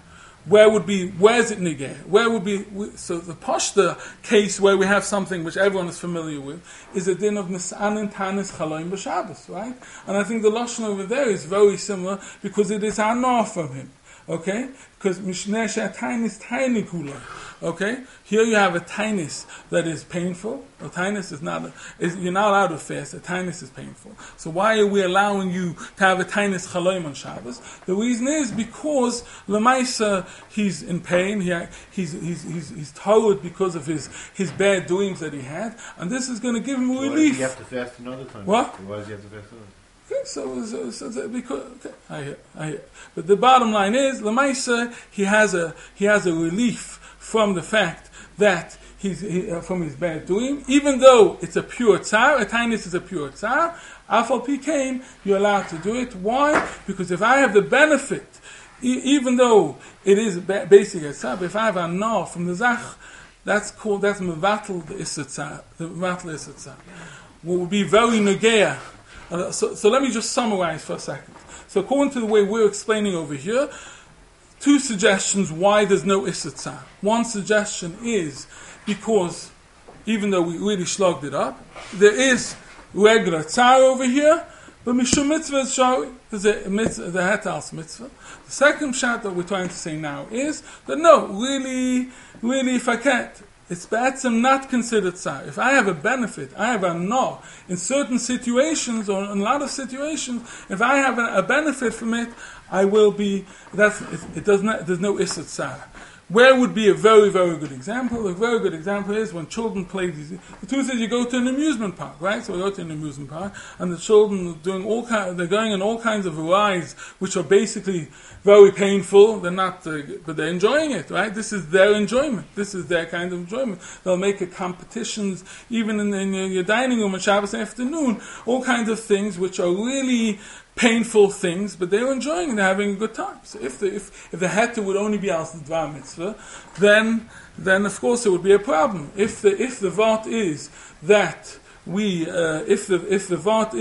where's it Nigeh? So the Pashta case where we have something which everyone is familiar with is a din of Nis'anin Tanis Chaloim B'Shabbos, right? And I think the Lashon over there is very similar because it is Hana from him. Okay? Because Mishneh Tainis Tiny Kula. Okay? Here you have a Tainis that is painful. A Tainis you're not allowed to fast. A Tainis is painful. So why are we allowing you to have a Tainis Chaloim on Shabbos? The reason is because Lamaisa, he's in pain. He's told because of his bad doings that he had. And this is going to give him relief. Why does he have to fast another time? What? Why does he have to fast another time? Okay, so because I hear. But the bottom line is, Lamaisa, he has a relief from the fact that from his bad doing, even though it's a pure tsar, a tainis is a pure tsar. Afal Pikain, you're allowed to do it. Why? Because if I have the benefit, even though it is basically a tsar, but if I have a no from the zach, that's mevatel the issa tsar, the mevatel issa tsar. What would be very negeah. So let me just summarize for a second. So according to the way we're explaining over here, two suggestions why there's no Issa Tsar. One suggestion is because, even though we really slugged it up, there is regular Tsar over here, but Mishum Mitzvah is showing, there's a mitzvah, the Hetals Mitzvah. The second shot that we're trying to say now is that no, really, if I can't, it's ba'atzim not considered tsar. If I have a benefit, I have a no. In certain situations, or in a lot of situations, if I have a benefit from it, I will be, there's no issa tsar. Where would be a very, very good example? A very good example is when children play these. The truth is, you go to an amusement park, right? So we go to an amusement park, and the children are they're going in all kinds of rides, which are basically very painful. They're not, but they're enjoying it, right? This is their enjoyment. This is their kind of enjoyment. They'll make competitions, even in your dining room on Shabbos afternoon, all kinds of things which are really painful things, but they're enjoying it, they're having a good time. So if the heter would only be al dvar mitzvah, then of course it would be a problem. If the vart is that if the vart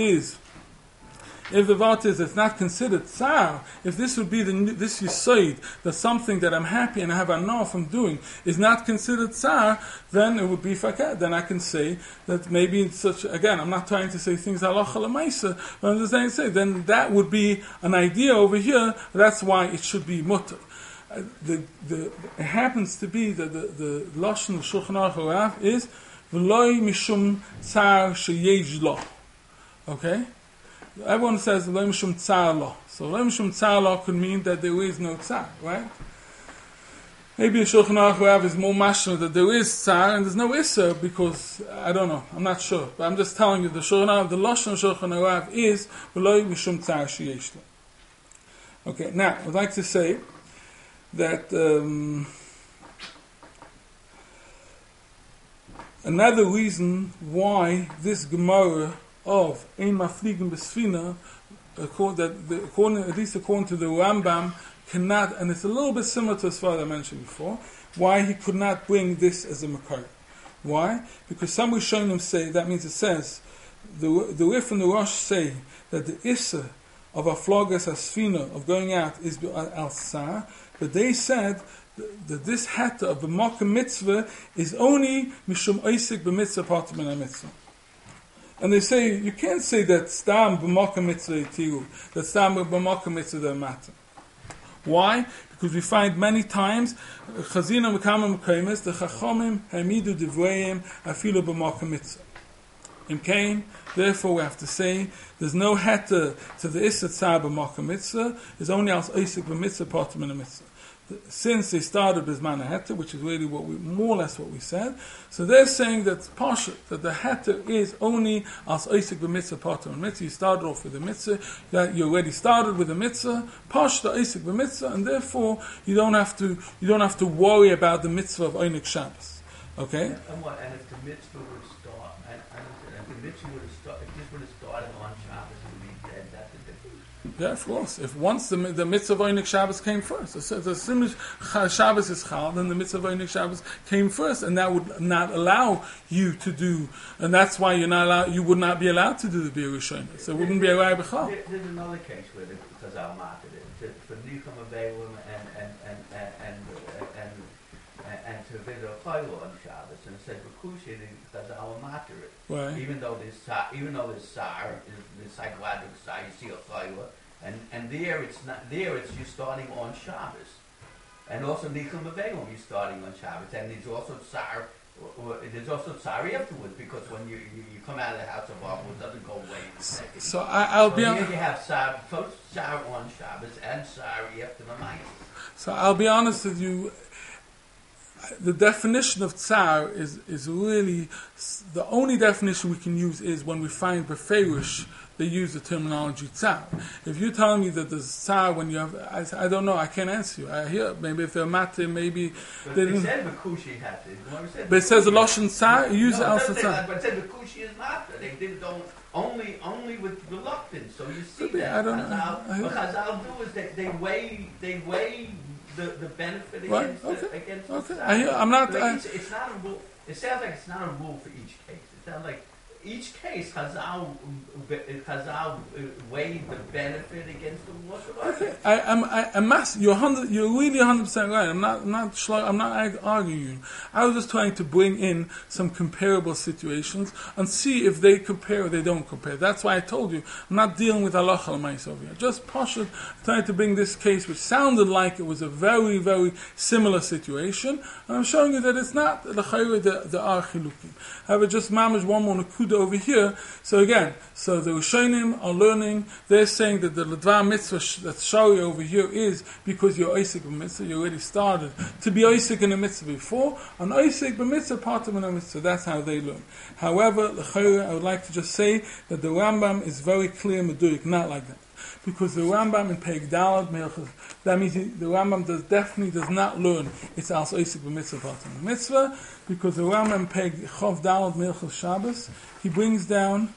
is it's not considered tsar, if this would be this yisoid, that something that I'm happy and I have a no from doing is not considered tsar, then it would be fakir. Then I can say that maybe in such, again, I'm not trying to say things halacha l'maisa, but I'm just saying, then that would be an idea over here, that's why it should be mutter. It happens to be that the lashon of Shulchan Aruch Harav is v'loi mishum tsar sheyesh lo. Okay? Everyone says lo mishum tsar lo. So lo mishum tsar lo could mean that there is no tsar, right? Maybe Shulchan Aruch Harav is more mashma that there is tsar and there's no issa because I don't know. I'm not sure, but I'm just telling you the Shulchan Aruch, the lashon of Shulchan Aruch is v'lo mishum tsar sheyesh lo. Okay, now I'd like to say that another reason why this Gemara of Ein Mafligim B'Sfina, at least according to the Rambam, cannot, and it's a little bit similar to as far as I mentioned before, why he could not bring this as a Makar. Why? Because some Rishonim say, that means it says, the Rif and the Rosh say that the Issa of Aflogas Asfina, of going out, is Al-Sar, but they said that this hatter of the Makkah mitzvah is only Mishum Oisik b'mitzvah part min mitzvah. And they say, you can't say that Stam b'Makkah mitzvah itiru, that Stam b'Makkah mitzvah matter. Why? Because we find many times Chazina Mekama Mekaymes the Chachamim Hamidu Divreim Afilu B'Makom Mitzvah. In Cain, therefore we have to say there's no heter to the Issa Tzar B'Makom Mitzvah. There's only as Isaac B'Mitzvah Patim in a Mitzvah. Since they started with Mana Heter, which is really what we more or less what we said, so they're saying that Pasha, that the Heter is only as Isaac b'mitzvah part of mitzvah. You started off with the mitzvah, that you already started with the mitzvah, Pasha Isaac b'mitzvah, and therefore you don't have to worry about the mitzvah of Einik Shabbos. Okay. And if the mitzvah would start, if the mitzvah would have started, if this would have started on Shabbos and be dead, that's a difference. Yeah, of course. If once the mitzvah of Einik Shabbos came first, as soon as Shabbos is Chal, then the mitzvah of Einik Shabbos came first, and that would not allow you to do, and that's why you would not be allowed to do the Bir Rishonah. So it wouldn't be a Rai B'chal. There's another case where the Chazal marketed it for Nicham Avelim and to Vidor Chaylo on Shabbos, and it said Bakushi the Chazal marketed it. Right. Even though there's Sar, the psychological Sar, you see a Chaylo. And there it's not there. It's you starting on Shabbos, and also Nichum Avelim you're starting on Shabbos, and there's also Tsar. There's also Tsar afterwards because when you come out of the house of Avo, it doesn't go away. So I'll be. Here you have Tsar, first Tsar on Shabbos and Tsar after the night. So I'll be honest with you. The definition of Tsar is really the only definition we can use is when we find Beferish. They use the terminology Tsar. If you're telling me that there's Tsar when you have, I don't know, I can't answer you. I hear, maybe if they're Mate, maybe but they didn't. Said Bakushi had it. But it says the Lashon Tsar, you use it also Tsar. But it said Bakushi is Mate. They did only with reluctance. So you see Maybe, that. I don't know. What Chazal do is they weigh the benefit against the Tsar. I hear, I'm not. It's not a rule. It sounds like it's not a rule for each case. It sounds like each case, Chazal weighed the benefit against the loss of Okay, you're really 100% right. I'm not arguing you. I was just trying to bring in some comparable situations and see if they compare or they don't compare. That's why I told you I'm not dealing with Allah al-Mais over here. Just Pashut, trying to bring this case, which sounded like it was a very, very similar situation, and I'm showing you that it's not the Archilukim. However, just Mamish one more Nakuda over here. So again, the Rishonim are learning, they're saying that the Ladvar Mitzvah that's Shari over here is because you're Isaac b'Mitzvah, you already started to be Isaac in a Mitzvah before, and Isaac b'Mitzvah part of a Mitzvah, that's how they learn. However, I would like to just say that the Rambam is very clear, Medurik, not like that. Because the Rambam in Peik Dalad Melchus, that means the Rambam definitely does not learn it's also Isaac b'Mitzvah part of a Mitzvah, because the Rambam in Peik Chov Dalad Melchus Shabbos, he brings down,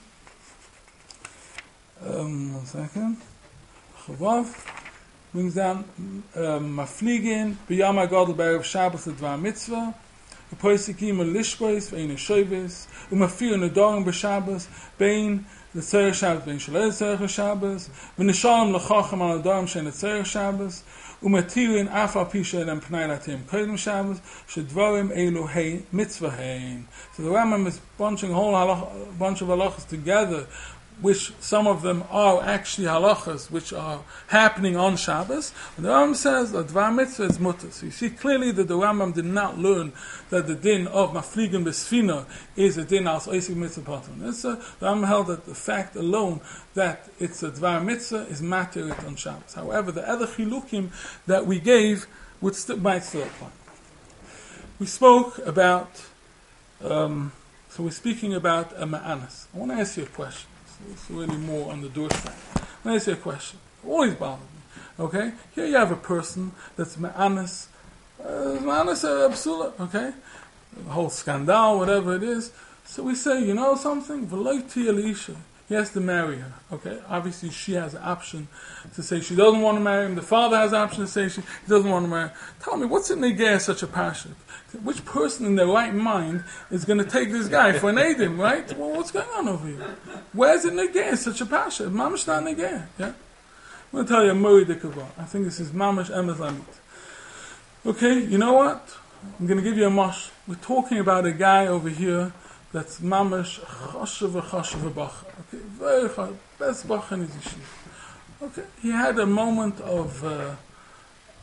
one second, Chavav, brings down Mafligin, B'yam HaGadol B'erev Shabbos L'dvar Mitzvah, U'poisikim U'lishbois, V'ein Shoyves, U'mafir Nedorim B'Shabbos, Bein L'tzerech Shabbos, Bein Shalei L'tzerech Shabbos, V'nishalom L'chacham Al Adorim Shein L'tzerech Shabbos, Umatirin Afal Pisha and Pnei Latim Kodim Shabbos Shedvarim Elu Hey Mitzvah Hein. So the Rambam is bunching a whole bunch of halachas together, which some of them are actually halachas which are happening on Shabbos. And the Rambam says that Dvar Mitzvah is mutter. So you see clearly that the Rambam did not learn that the din of Mafligim B'Sfina is a din as Isaac Mitzvah Patim. The Rambam held that the fact alone that it's a Dvar Mitzvah is materit on Shabbos. However, the other chilukim that we gave might still apply. We spoke about, so we're speaking about a ma'anas. I want to ask you a question. It's really more on the doorstep. Let me ask you a question. Always bothered me. Okay? Here you have a person that's ma'anas. Ma'anas absolute. Okay? The whole scandal, whatever it is. So we say, you know something? V'loiti Elisha. He has to marry her. Okay? Obviously she has an option to say she doesn't want to marry him. The father has an option to say he doesn't want to marry her. Tell me, what's in Negeh such a passion? Which person in their right mind is going to take this guy for an Eidim, right? Well, what's going on over here? Where's it Negeh such a passion? Mamash not Negeh. Yeah? I'm going to tell you a Murray Dikavah. I think this is Mamash Emes Lamit. Okay, you know what? I'm going to give you a mush. We're talking about a guy over here that's Mamash Choshev Bacha. Okay, very best Bacha in his yeshiva. Okay, he had a moment of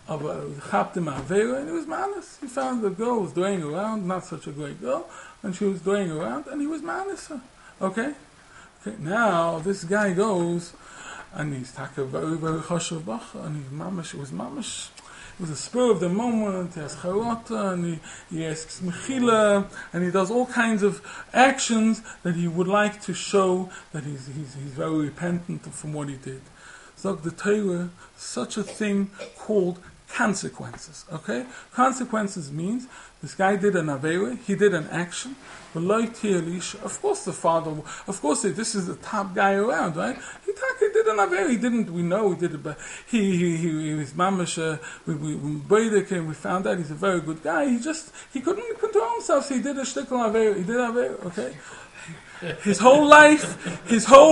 of Chaptim Avera, and he was manis. He found the girl was doing around, not such a great girl, and she was doing around, and he was manis her. Okay? Now this guy goes, and he's taka very, very chashuv bacha, and he's mamish. It was a spur of the moment. He has charata, and he asks mechila, and he does all kinds of actions that he would like to show that he's very repentant from what he did. So the Torah, such a thing called consequences. Okay, consequences means this guy did an avera, he did an action. Of course, the father. Of course, this is the top guy around, right? He did an avera. He didn't. We know he did it, but he was mamash. We found out he's a very good guy. He couldn't control himself. So he did a shtickle avera. He did avera. Okay. His whole life,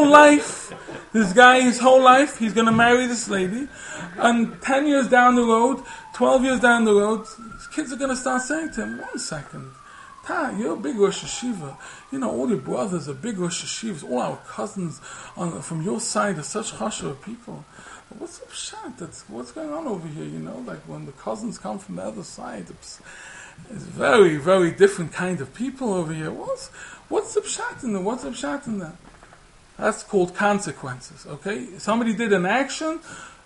this guy, he's going to marry this lady, and 10 years down the road, 12 years down the road, his kids are going to start saying to him, 1 second, you're a big Rosh Hashiva. You know, all your brothers are big Rosh Hashivas. All our cousins from your side are such chashuv people. What's up, shot? What's going on over here? You know, like when the cousins come from the other side, it's very, very different kind of people over here. What's the pshat in there? What's the pshat in that? That's called consequences. Okay, somebody did an action.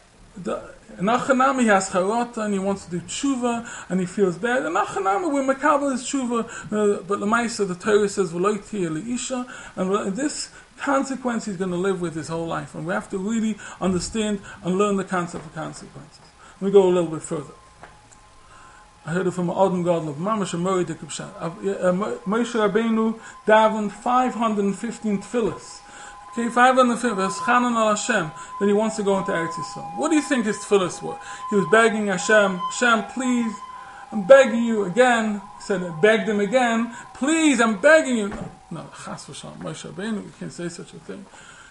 Nachanami has charata and he wants to do tshuva and he feels bad. And Nachanami we're makabel his tshuva, but the Maisa, the Torah says v'loiti leisha, and this consequence he's going to live with his whole life. And we have to really understand and learn the concept of consequences. Let me go a little bit further. I heard it from Adam Gadol of Mamash Amori de Kupshat. Moshe Rabbeinu davened 515 tefillas. Okay, 515 Chanan al Hashem that he wants to go into Eretz Yisrael. What do you think his tefillas were? He was begging Hashem, please, I'm begging you again. He said, begged him again, please, I'm begging you. No, Chas v'Shalom, Moshe Rabbeinu, you can't say such a thing.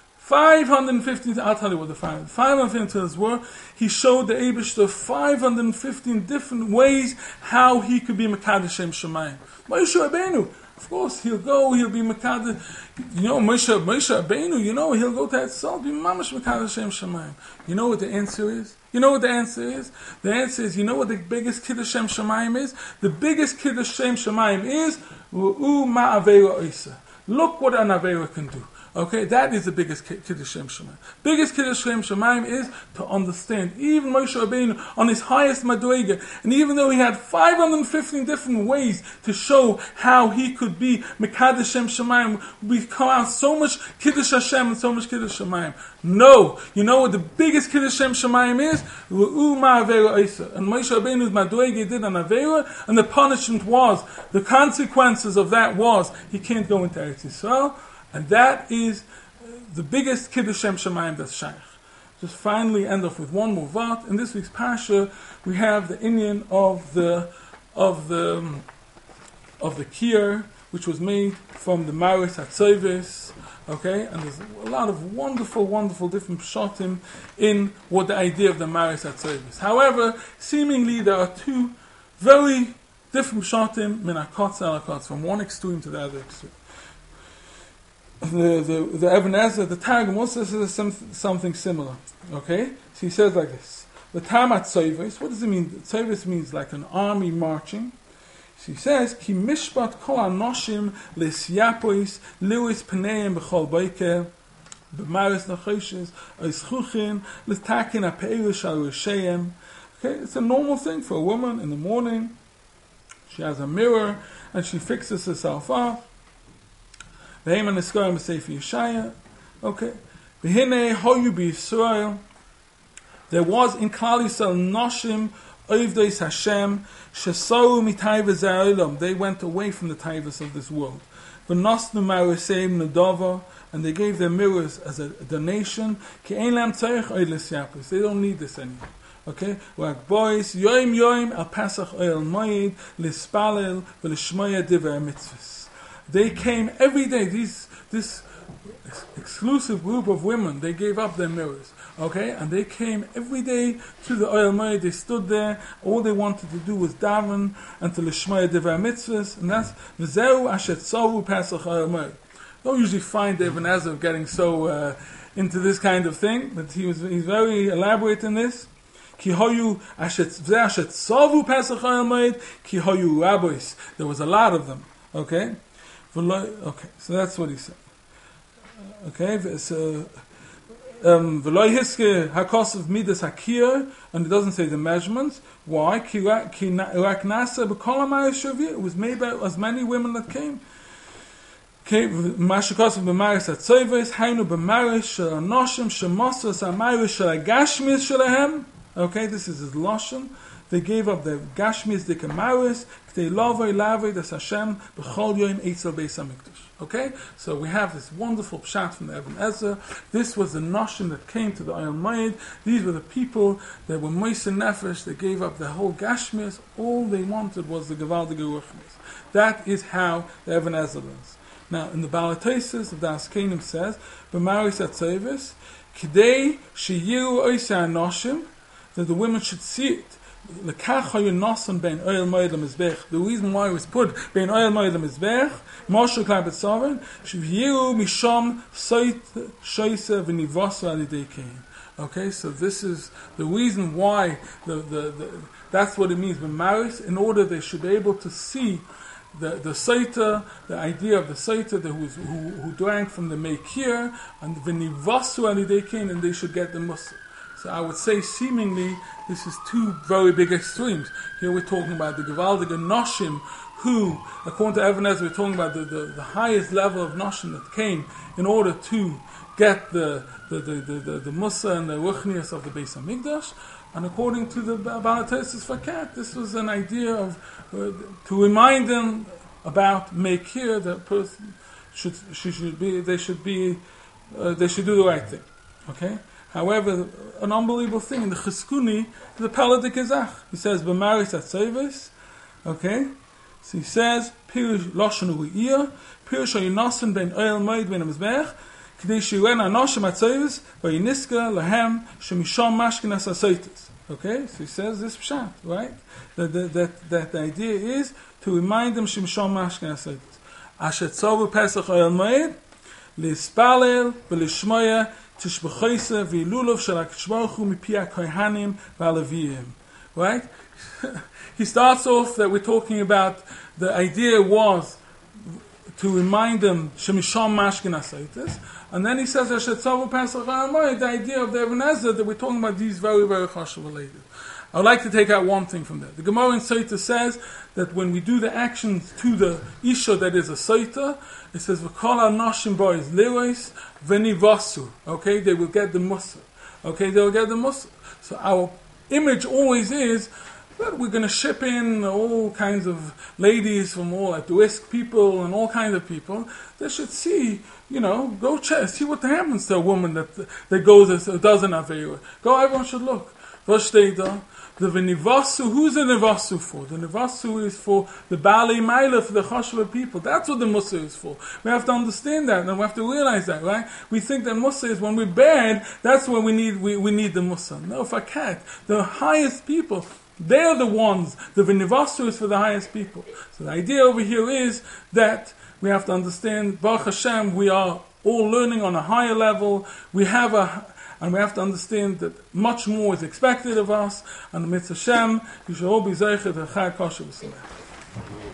515, I'll tell you what the 515 were. He showed the Eibishter 515 different ways how he could be Mekadosh Shem Shemayim. Moshe Rabbeinu, of course, he'll be Mekadosh. You know, Moshe Rabbeinu, he'll go to Etzal, be Mamash Mekadosh Shem Shemayim. You know what the answer is? The answer is, you know what the biggest Kiddush Shem Shemayim is? The biggest Kiddush Shem Shemayim is, Ru'u ma'avera oisa. Look what an avera can do. Okay, that is the biggest Kiddush Shem Shemayim. Biggest Kiddush Shem Shemayim is to understand. Even Moshe Rabbeinu on his highest madrega, and even though he had 515 different ways to show how he could be Mekadosh Shem Shemayim, we come out so much Kiddush Hashem and so much Kiddush Shemayim. No, you know what the biggest Kiddush Shem Shemayim is? Ru'u ma'avera oisa. And Moshe Rabbeinu's madrega did an avera, and the punishment was, the consequences of that was, he can't go into Eretz Yisrael. And that is the biggest Kiddush Shem Shemayim that's shaykh. Just finally end off with one more vat. In this week's Pasha, we have the inyan of the kier, which was made from the Maris HaTzovis. Okay, and there's a lot of wonderful, wonderful different pshatim in what the idea of the Maris HaTzovis. However, seemingly there are two very different pshatim min hakotz al hakotz, from one extreme to the other extreme. The Ibn Ezra, the Targum also says something similar. Okay? So he says like this. The Tamat Tzovis, what does it mean? Tzovis means like an army marching. So he says, Ki mishpat kol anoshim lesyapois liwis pneim b'chol boiker b'maris nachoshes oischuchin l'takin ha'peirish al rishayim. Okay? It's a normal thing for a woman in the morning. She has a mirror and she fixes herself up. Okay. V'hinei hoyu b'Yisrael. There was in Klal Yisrael noshim oivdeis Hashem shesaru mitayvas ha'olam. They went away from the taivas of this world. V'nosnu ma'areseim nedava, and they gave their mirrors as a donation. Ki ein lam tzarich oil l'syapos. They don't need this anymore. Okay, like boys, yoim al Pasach oil moed l'spalel v'l'shmoya divrei mitzvos. They came every day, this exclusive group of women, they gave up their mirrors, okay? And they came every day to the Oyel Moed, they stood there, all they wanted to do was daven, and to l'shmaya divrei mitzvahs, and that's v'zeu asher tzovu Pasach Oyel Moed. Don't usually find Ibn Ezra getting so into this kind of thing, but he's very elaborate in this. ki hoyu ashet savu Pesach Oyel Moed, ki hoyu rabbis. There was a lot of them. Okay? Okay, so that's what he said. Okay, so V'loi hiske hakosov midas hakir, and it doesn't say the measurements. Why? Ki rak nasa b'kol ha'maris shavir. It was made by as many women that came. Okay, mashakosov b'maris atzoyves, hainu b'maris shel anoshim shemosas ha'maris shel ha'gashmis shelahem. Okay, this is his lashon. They gave up their gashmis, the kamaris, they lavoi lavoi das Hashem b'chol yoim eitzel beis hamikdash. Okay, so we have this wonderful pshat from the Ibn Ezra. This was the noshim that came to the Oyel Moed. These were the people that were moisen nefesh. They gave up their whole gashmis. All they wanted was the gevaldige ruchnis. That is how the Ibn Ezra learns. Now, in the Balatosis of the Askenim says, b'maris atzoyves, kidei sheyiru oisei anoshim, that the women should see it. The reason why it was put bein Oyel Moed lemizbech, Moshe klai betzaron, shivyiru misham shoyse v'nivasu alidei kein. Okay, so this is the reason why that's what it means. B'maris, in order they should be able to see the Saita, the idea of the Saita who drank from the Meikir, and v'nivasu alidei kein, and they should get the Musar. So I would say, seemingly, this is two very big extremes. Here we're talking about the Gevaldige Noshim, who, according to Ibn Ezra, we're talking about the highest level of Noshim that came in order to get the Musa and the Ruchnias of the Beis HaMikdash. And according to the Balatosis Fakat, this was an idea of to remind them about Meikir, that person they should do the right thing. Okay? However, an unbelievable thing in the Cheskuni, the Paladik Ezach. He says, B'maris atzoyves. Okay? So he says, Pirush Loshon U'iyah, Pirush Oyinasan ben Oyel Moed ben Amizbech, K'dei Shiren Anoshim atzoyves, V'yiniska Lahem, Shemisham Mashkinas Asoitis. Okay? So he says this pshat, right? That the idea is to remind them Shemisham Mashkinas Asoitis. Asher Tzovu Pesach Oyel Moed, L'Ispalel, V'Lishmoya, Tishbechayse v'ilulav shel HaKadosh Baruch Hu mipi hakohanim v'aleviyim. Right? He starts off that we're talking about the idea was to remind them shemisham mashkin asaitis, and then he says Hashetzavu Pesach Ha'amoed, the idea of the Ibn Ezra that we're talking about these very, very chashuv related. I would like to take out one thing from that. The Gemara in Saita says that when we do the actions to the Isha that is a Saita, it says, V'kol ha'noshim boys lirois v'nivasu. Okay, they will get the Musa. Okay, they will get the Musa. So our image always is that we're going to ship in all kinds of ladies from all at-risk people and all kinds of people. They should see, go check, see what happens to a woman that goes as does an Aveira. Everyone should look. The V'nivasu, who's the Nivasu for? The Nivasu is for the Baalei Maila, for the Chashva people. That's what the Musa is for. We have to understand that, and we have to realize that, right? We think that Musa is when we're bad, that's when we need the Musa. No, fakat. The highest people, they're the ones. The V'nivasu is for the highest people. So the idea over here is that we have to understand, Baruch Hashem, we are all learning on a higher level. And we have to understand that much more is expected of us. And the Mitzvah Hashem, you should all be zeichet and chai kosher v'samech.